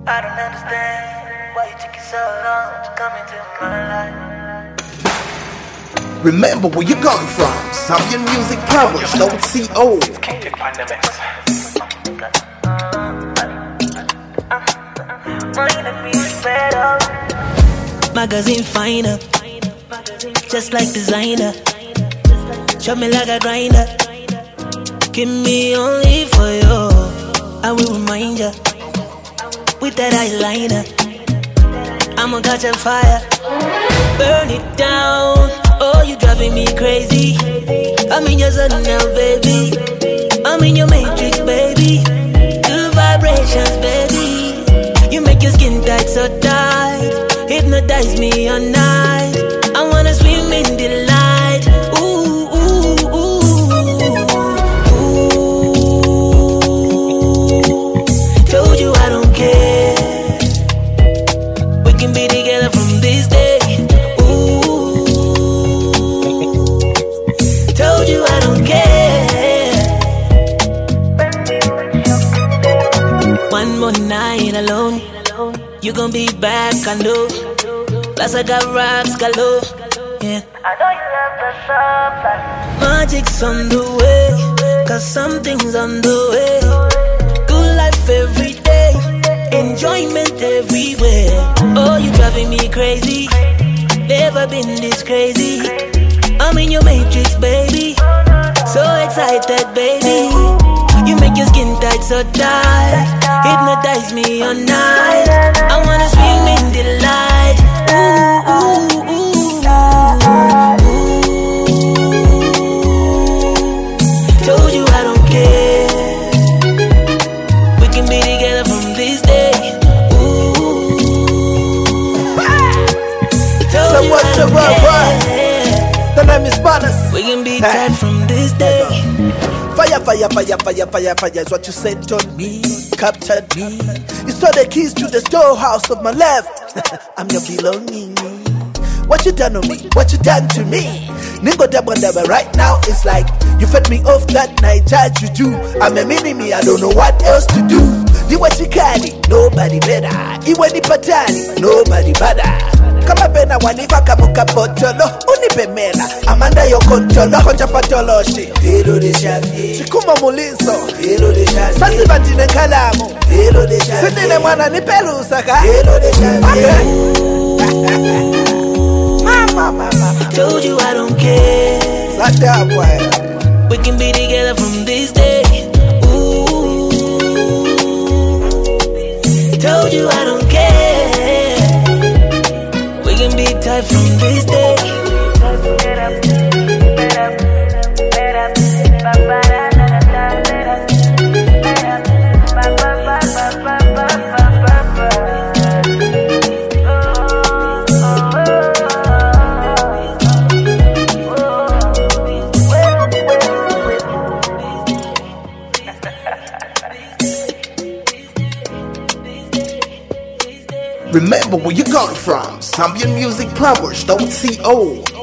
I don't understand why you took you so long to come into my life. Remember where you're coming from. Zambian Music Powers, .co. Magazine finer, just like designer. Show me like a grinder. Give me only for you. I will remind ya. With that eyeliner, I'ma catch a fire. Burn it down. Oh, you driving me crazy. I'm in your zone now, baby. I'm in your matrix, baby. Good vibrations, baby. You make your skin tight, so tight. Hypnotize me all night. I wanna swim in the light. Ooh, ooh, ooh, ooh. Told you I don't care. We can be together from this day. Ooh. Told you I don't care. One more night alone. You gon' be back, I know. Plus I got rocks galore, yeah. I know you love the sunlight. Magic's on the way, cause something's on the way. Good life every day, enjoyment everywhere. Oh, you driving me crazy. Never been this crazy. I'm in your matrix, baby. So excited, baby. You make your skin tight, so tight. Hypnotize me all night. I wanna swim in the light. Ooh, ooh, ooh, ooh. Told you I don't care. We can be together from this day. Ooh. Told you I don't care. The name is Bonus. We can be tight from this day. Fire, fire, fire, fire, fire, fire is what you said on me, captured me. You saw the keys to the storehouse of my life. I'm your belonging. What you done on me? What you done to me? Ningo dabandaba right now it's like you fed me off that night that you do. I'm a mini-me, I don't know what else to do. You what you carry, nobody better. Iwe ni patani, nobody better. Kama bena wanifa kamuka potolo unipe mena, amanda yo kontolo konja patoloshi. Hero de shafi Chikuma mulizo. Hero de shafi Sasi batine kalamu. Hero de shafi Sindine mwana ni pelusa ka. Hero de shafi Mama Told you I don't care. Sata boy. We can be together from this day. Ooh. Told you I don't care. We can be tight from this day. Remember where you're coming from. Zambian Music Powers, .co.